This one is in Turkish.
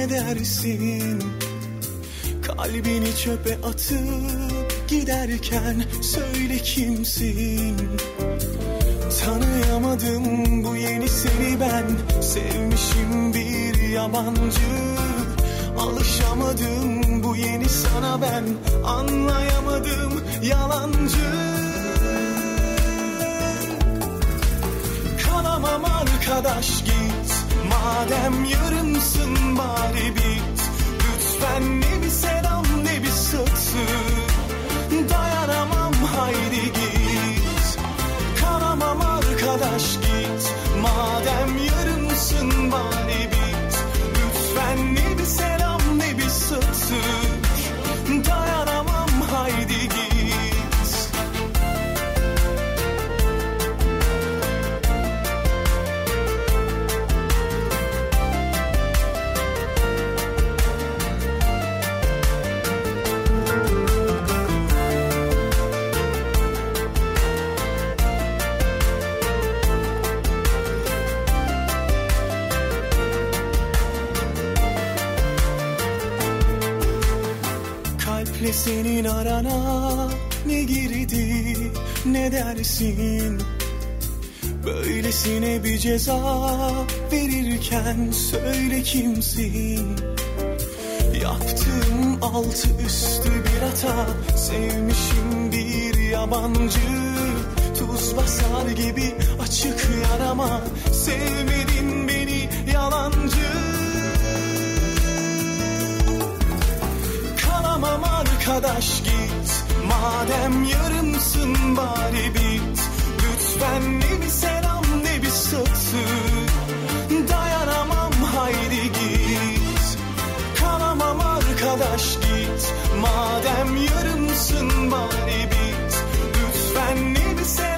ne dersin? Kalbini çöpe atıp giderken söyle kimsin? Tanıyamadım bu yeni seni ben, sevmişim bir yabancı. Alışamadım bu yeni sana ben, anlayamadım yalancı. Kalamam arkadaş git, madem yarımsın bari bit. Lütfen ne bir selam ne bir sötü, dayanamam haydi git. Kalamam arkadaş git, madem yarımsın bari bit. Lütfen ne bir selam ne bir sötü, dayanamam haydi git. Kalple senin arana ne girdi ne dersin? Böylesine bir ceza verirken söyle kimsin? Yaptığım altı üstü bir hata, sevmişim bir yabancı. Tuz basar gibi açık yarama, sevmedin beni yalancı. Kalamam arkadaş git, madem yarımsın bari bit. Lütfen ne bir selam ne bir sötü, dayanamam haydi git. Kalamam arkadaş git, madem yarımsın bari bit. Lütfen ne bir selam